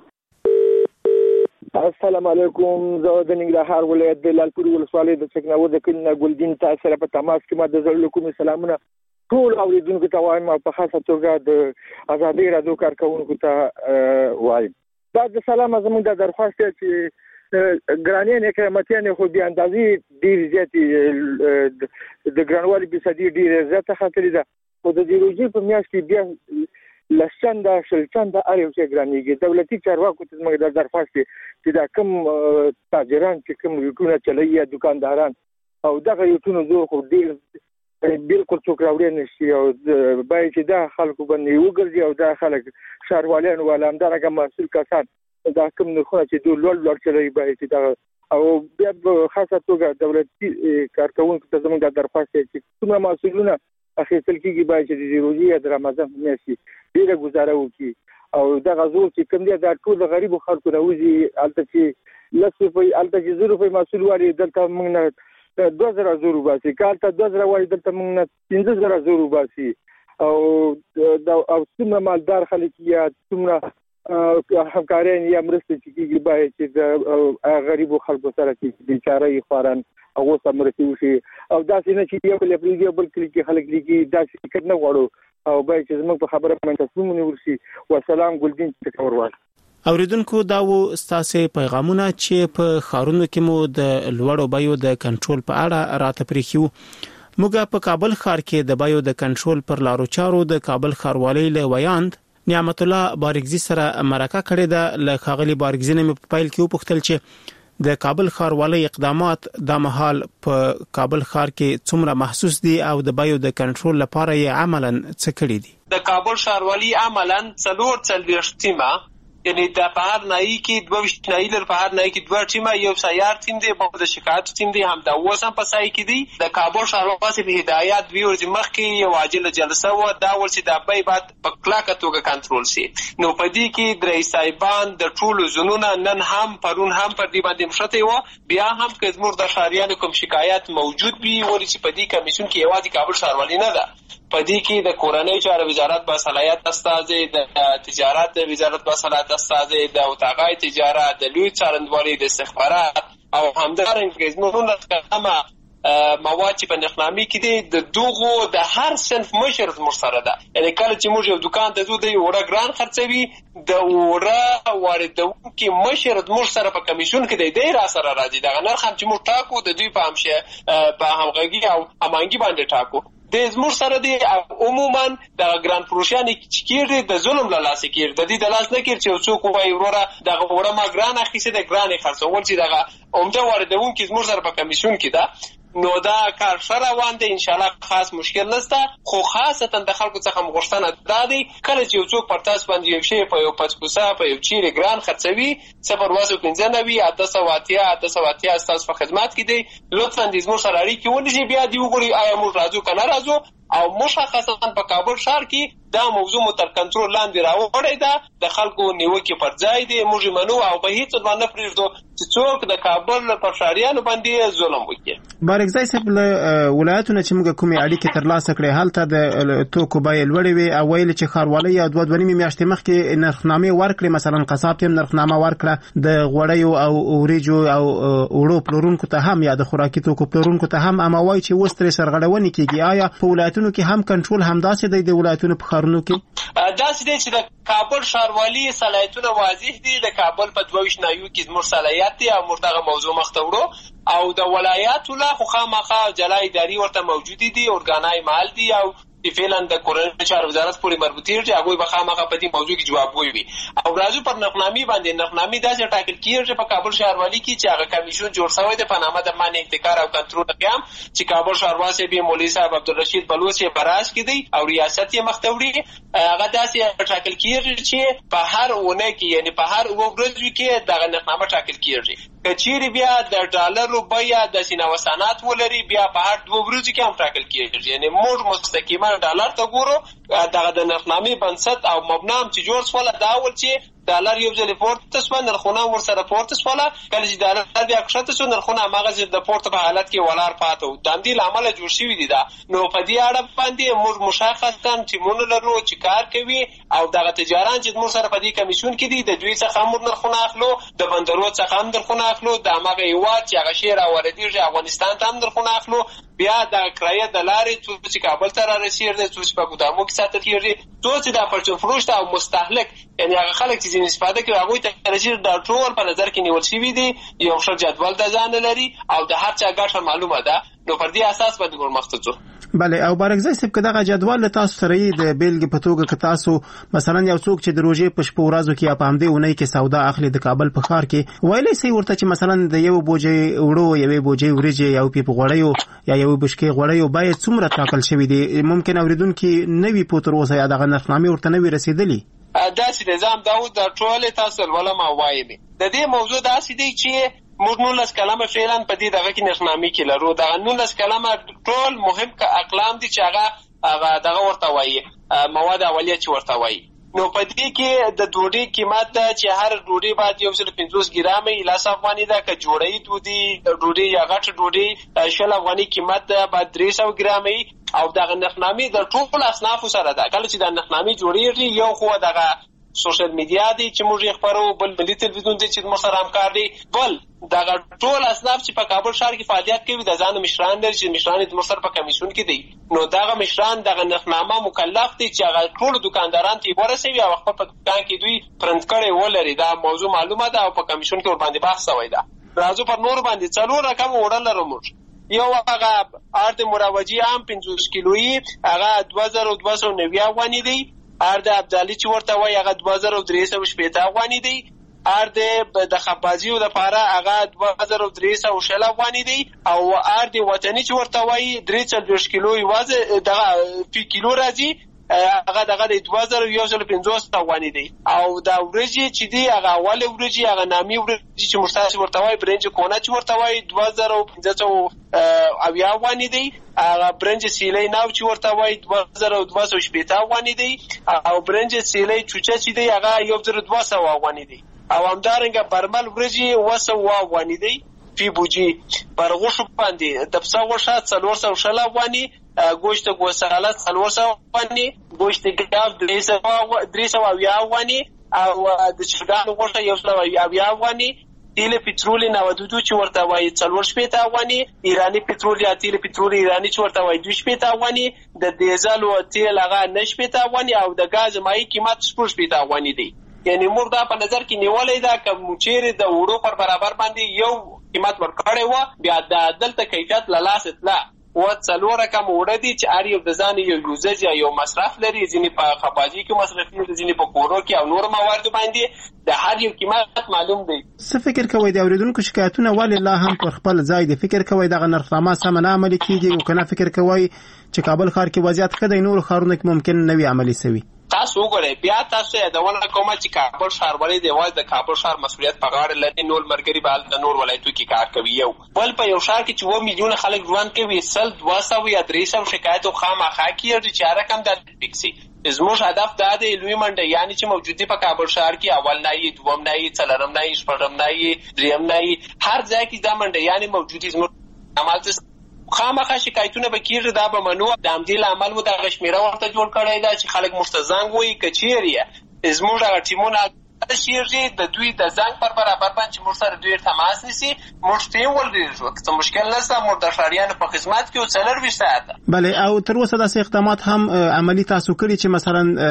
السلام علیکم. زه د ننګرهار ولایت د لالپورې ولسوالۍ د چکناور د کلي نه ګلدین تاسو سره په تماس کې ما د زړه له کومې سلامونه ټول اوریدونکو ته وایم او په خاصه توګه د ازادي راډیو کارکونکو ته وایم. دا د سلام زموږ د درخواست چې ګرانې نه قیمتي خو بیا اندازې ډېر زیاتې د ګرانوالي فیصدي ډېر زیاته خاطرې ده او د دې روزي په میاشت کې بیا لسچنده شلچنده هر یو څه ګرانېږي. دولتي چارواکو ته زموږ د درخواست چې دا کوم تاجران چې کوم یوټونه چلوي یا دکانداران او دغه یوټونو زور خو ډېر بالکل څوک راوړی نشي او باید چې دا خلکو باندې وګرځي او دا خلک ښاروالان ولا همدارنګه مسؤل کسان دا کوم نرخونه چې دوی لوړ لوړ چلوي باید چې دا او بیا په خاصه توګه دولتي کارکونکو ته زموږ د درخواست چې څومره مسؤلونه اخیستل کېږي باید چې د روژې یا د رمضان په میاشت کې ډېره ګزاره وکړي او دغه زور چې کوم دی دا ټول د غریبو خلکو نه وځي هلته چې لس روپۍ هلته چې زر روپۍ محصول واري دلته موږ نه دوه زره زور وباسي که هلته دوه زره وایي دلته موږ نه پنځه زره زور وباسي او او څومره مالدار خلک یا څومره همکاران یا مرستې چې کېږي باید چې د غریبو خلکو سره چې بیچاره یې خواران هغو سره مرستې وشي او داسې نه چې یو بل پرېږدي او بل کلي کې خلک لیکي داسې فکر نه غواړو او باید چې زموږ په خبره باندې تصمیم ونیول شي. والسلام. ګلدین ټکور وایي. اوریدونکو دا و ستاسو پیغامونه چې په خارونو کې مو د لوړو بیو د کنټرول په اړه راته پریښیو. موږ په کابل ښار کې د بیو د کنټرول پر لارو چارو د کابل ښاروالۍ له ویاند نعمت الله بارګزي سره مرکه کړې ده. له خاغلی بارګزي نه په پایل کې وپوښتل چې د کابل ښاروالۍ اقدامات د مهال په کابل ښار کې څومره محسوس دي او د بیو د کنټرول لپاره یې عملاً څه کړي دي. د کابل ښاروالۍ عملاً څلور څلوېښت ټیمه یعنی د بهر نایی کې دوه ویشت نایی لر بهر نایی کې دوه ټیمه یو سیار ټیم دی په د شکایت ټیم دی هم دا اوس هم په سای کې دی. د کابل ښاروالۍ په هدایت دوی ورځې مخکې یو عاجله جلسه و دا ول چې د بای بعد په کلاکه توګه کنټرول شي. نو په دې کې درې صاحبان د ټولو زونونه نن هم پرون هم پر دې باندې مشته و بیا هم که زموږ د ښاریانو کوم شکایت موجود وي ولې چې په دې کمیسیون کې یوازې کابل ښاروالۍ نه ده په دې کې د کورنۍ چارو وزارت با صلاحیت استازي د تجارت وزارت با صلاحیت استازي د اتاقای تجارت د لوی څارندوالۍ د استخبارات او همدارنګه زموږ کلمه مواد چې په نخنامي کې دي د دوغو د هر صنف مشر زموږ سره ده. یعنی کله چې موږ یو دکان ته ځو د وړه ګران خرڅوي د وړه واردونکي مشر زموږ سره په کمیسیون کې دی دی را سره راځي دغه نرخ هم چې موږ ټاکو د دوی په همشه په همغږي او امانګي باندې ټاکو د زموږ سره دی عموما د ګران فروشان چې کیږي د ظلم له لاسه کیږي د دې د لاس نه کیږي چې څوک وایي وروره دغه وړه ما ګران اخیسته د ګران خرڅول چې دغه عمده واردونکو زموږ سره په کمیشن کې ده نو دا کار سره روان دی ان شاء الله خاص مشکل نشته خو خاصتا د خلکو څخه مغشتنه دادی کله چې یو څوک پر تاسو باندې یو شی په یو پچکوسا په یو چیرې ګران خرڅوي صفر واسو پنځه نوي اته سوه اتیا اته سوه اتیا تاسو په خدمت کې دی لطفا د زموږ سره اړیکې ونیسئ بیا دی وګورئ آیا موږ راځو که نه راځو او مشخصا په کابل ښار کې دا موضوع مو تر کنټرول لاندې راوړې ده د خلکو نیوکې پر ځای دی موږ منو او په هیڅ ډول نه پرېږدو چې څوک د کابل پر ښاریانو باندې ظلم وکړي. بارکزی صاحب له ولایتونو چې موږ کومې اړیکې ترلاسه کړې هلته د توکو بیې لوړې وې او ویل چې ښاروالۍ یو دوه دوه نیمې میاشتې مخکې نرخنامې ورکړې مثلا قصاب ته هم نرخنامه ورکړه د غوړیو او وریجو او اوړو پلورونکو ته هم یا د خوراکي توکو پلورونکو ته هم اما وایي چې اوس ترې سرغړونې کېږي. آیا په ولایتونو کې هم کنټرول همداسې دی د ولایتونو په ښارونو کې؟ داسې دی چې د کابل ښاروالي صلاحیتونه واضح دي د کابل په دوه ویشت نایو کې زموږ صلاحیت دی او موږ دغه موضوع مخته وړو او د ولایاتو لا خو خامخا جلا اداري ورته موجودې دي اورګانای مال دي او فعلا د کورنۍ چارو وزارت پورې مربوطې دي هغوی به خامخا په دې موضوع کې جواب ووایي او راځو پر نرخنامې باندې نرخنامې داسې ټاکل کېږي په کابل ښاروالي کې چې هغه کمیشن جوړ شوی دی په نامه د منع احتکار او کنټرول قیام چې کابل ښاروال صاحب مولوي صاحب عبدالرشید بلوچ یې براج کې دی او ریاست یې مخته وړي هغه داسې ټاکل کېږي چې په هر اونۍ کې یعنی په هر اووه ورځو کې دغه نرخنامه ټاکل کېږي که چیرې بیا د ډالرو بیه د سینوسانات ولري بیا په هر دوه ورځو کې هم ټاکل کېږي یعنی موږ مستقیما ډالر ته ګورو دغه د نرخنامې بنسټ او مبنا هم چې جوړ شوله دا ول چې ډالر یو ځل پورته شو نرخونه ورسره پورته شوله کله چې ډالر بیا کښته شو نرخونه هماغسې د پورته په حالت کې ولاړ پاته وو د همدې له امله جوړ شوي دي دا نو په دې اړه باندې موږ مشخصا ټیمونه لرو چې کار کوي او دغه تجاران چې موږ سره په دې کمیسیون کې دي د دوی څخه موږ نرخونه اخلو د بندرو څخه هم نرخونه اخلو د هماغه هېواد چې هغه شی راواردېږي افغانستان ته هم نرخونه اخلو بیا د کرایه د لارې څو چې کابل ته رارسېږي څو چې په ګودامو کې ساتل کېږي څو چې دا پرچون فروش او مستهلک یعنې هغه خلک چې ځینې استفاده کوي هغوی ته رسېږي دا ټول په نظر کې نیول شوي دي یو ښه جدول د ځان لري او د هر چا ګټه معلومه ده نو پر دې اساس باندې موږ مخته ځو. بله او بارکزی صاحب که دغه جدول له تاسو سره یې د بیلګې په توګه که تاسو مثلا یو څوک چې د روژې په شپو ورځو کې یا په همدې اونۍ کې سودا اخلي د کابل په ښار کې ویلی سئ ورته چې مثلا د یو بوجۍ اوړو یوې بوجۍ وریجې یو پیپ غوړیو یا یوې بشکې غوړیو باید څومره ټاکل شوي دي ممکن اورېدونکي نه وي پوه تر اوسه یا دغه نرخنامې ورته نه وي رسېدلي داسې نظام دا اوس د ټولې تاسو لولم او وایم د دې موضوع داسې دی چې موږ نولس کلمه فعلا په دې دغه کې نرخنامې کې لرو دغه نولس کلمه ټول مهم اقلام دي چې هغه هغه دغه ورته وایي مواد اولیه چې ورته وایي نو په دې کې د ډوډۍ قیمت ده چې هر ډوډۍ باید یو سل پنځوس ګرامه لس افغاني ده که جوړی ډوډۍ ډوډۍ یا غټه ډوډۍ شل افغاني قیمت ده باید درې سوه ګرامه او دغه نرخنامې د ټولو اصنافو سره ده کله چې دا نرخنامې جوړېږي یو خو دغه سوشل میډیا دی چې موږ یې خپرو بل ملي تلویزیون دی چې موږ سره همکار دی بل دغه ټول اصناف چې په کابل ښار کې فعالیت کوي د ځانه مشران لري چې مشران یې موږ سره په کمیسیون کې دی نو دغه مشران دغه نرخنامه مکلف دي چې هغه ټولو دکانداران ته یې ورسوي او خپل په دکان کې دوی پرنټ کړی ولري دا موضوع معلومه ده او په کمیسیون کې ورباندې بحث شوی ده. راځو پر نور باندې څلور رقم وړه لرو موږ یو هغه ارد مروجي هم پنځوس کیلویي هغه دوه زره دوه سوه نوي افغاني دی ارد ابدالي چې ورته وایي هغه دوه زره درې سوه شپېته افغاني دی ارد د خپازیو دپاره هغه دوه زره درې سوه شل افغاني دی او ارد وطني چې ورته وایي درې څلوېښت کیلو یوازې دغه فی کیلو راځي هغه دغه د دوه زره یو سل پنځوس افغاني دی او دا وریجې چې دي هغه اولې وریجې هغه نامي وریجې چې موږ تاسې ورته وایي برنج کونه چې ورته وایي دوه زره پنځه سوه اویا افغاني دی هغه برنج سیلی ناو چې ورته وایي دوه زره دوه سوه شپېته افغاني دی او برنج سیلی چوچه چې دی هغه یو زره دوه سوه افغاني دی او همدارنګه برمل وریجې اوه سوه افغاني دی فی بوجي پر غوښو باندې د پسه غوښه څلور سوه شل افغاني گوشت گوساله څلور سوه افغاني گوشت ګاو درې سوه اویا افغاني او د چرګانو غوښه یو سوه اویا افغاني تیل پټرول نودودو چې ورته وایي څلور شپېته افغاني ایراني پټرول یا تیل پټرول ایراني چې ورته وایي دوه شپېته افغاني د ډیزل او تیل هغه نه شپېته افغاني او د ګاز مایع قیمت شپږ شپېته افغاني دی یعنی موږ دا په نظر کې نیولې ده که چیرې د وړو پر برابر باندې یو قیمت ورکړی وه بیا د دلته کیفیت له لاسه تله و څلور رقم وړه دي چې اړ یو د ځان یو یوزج یا یو مصرف لري، ځینې په خپاجي کې مصرف دي، ځینې په کورو کې او نور موارد باندې د هر یو قیمت معلوم دی. څه فکر کوئ د اوریدونکو شکایتونه ولې لا هم پر خپل ځای دي؟ فکر کوئ دغه نرخنامه سم نه عملي کیږي او کنه فکر کوئ چې کابل ښار کې وضعیت ښه دی، نور ښارونه کې ممکن نوي عملي شوي؟ تاسو وګورئ بیا تاسو یادونه کوم چې کابل ښار ولې د واز د کابل ښار مسؤلیت په غاړه لري، نور مرګري به د نور ولایتونو کې کار کوي. یو بل په یو ښار کې چې و میلیون خلک ژوند کوي، سل دوه سوه یا درې سوه شکایت خامخا کیږي چې هر کم د فکسي. زموږ هدف دا دی لوی منډه یعنی چې موجودی په کابل ښار کې اول نه یې دوم نه یې څلورم نه یې شپږم نه یې دریم نه یې هر ځای کې دا منډه یعنی موجودی زموږ عمل خامخا شکایتونه به کیږي، دا به منو د امدیل عمل مو د غشمیره ورته جوړ کړی دا چې خلک مستزنګ وي کچيري زموږ هغه ټیمونه شیرجی د دوی د زنګ پر برابر باندې موږ سره دوی تماس نیسي، موږ ټیم ولرو چې مشکل نشته، موږ د ښاریانو په خدمت کې څلور ویشت ساعت. بله او تر اوسه داسې اقدامات هم عملی تاسو کړی چې مثلا